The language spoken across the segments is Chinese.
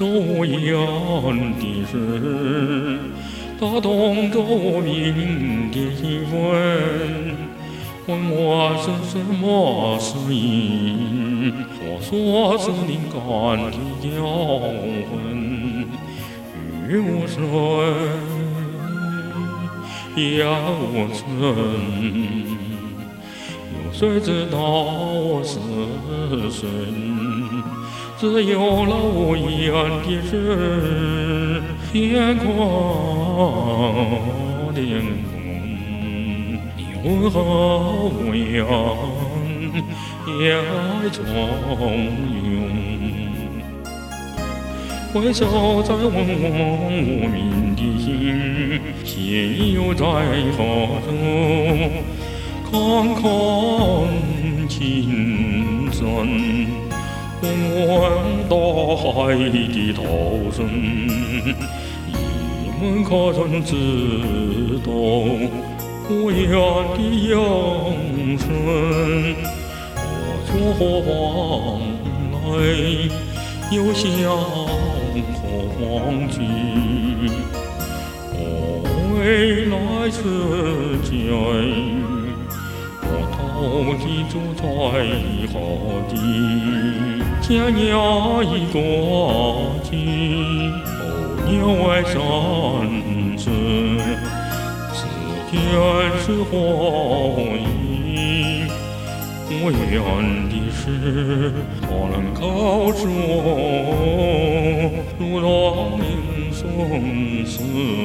所言的事，打动着我民的心魂。问我是什么声音？我说是灵感的摇魂。雨无声，也无声。有谁知道我是谁？只有那无言的事，天光天空，你问何无言，也从容。回首再问我无名的心，现又在何处？看看青山，问大海的涛声，你们可曾知道无言的扬声？我说何往来，又向何方去？我未来世界，我到底住在何地？天涯一个际，鸟儿三尺，此间是何意？无言的事，何能告诉我？如若命生死，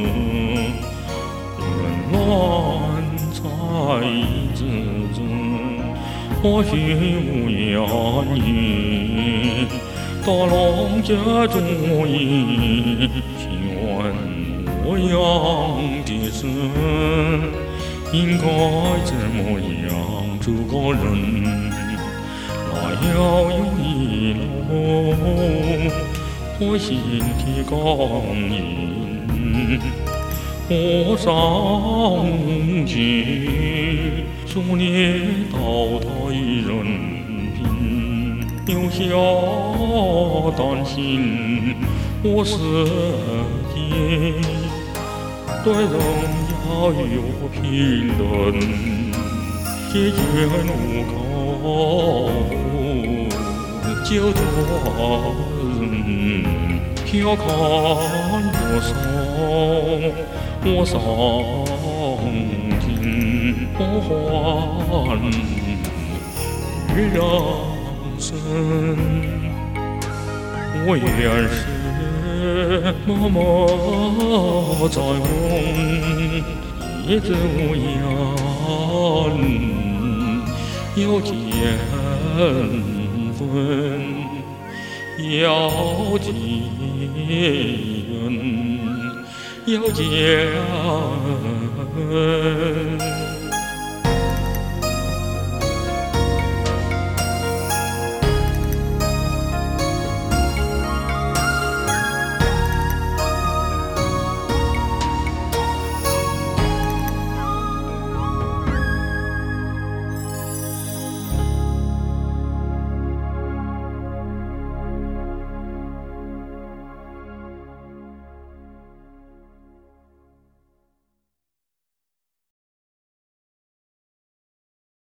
人乱才知止。或许无言语，大龙家中意，请问我样的事，应该怎么样做个人？那要有一路我心的光阴，我上去数年到台人品，有些担心我世界对人要有平等，解决无口就做人，调侃我伤尽我还与人生，我也是默默在梦，一直无言，有见分，要见人，要见。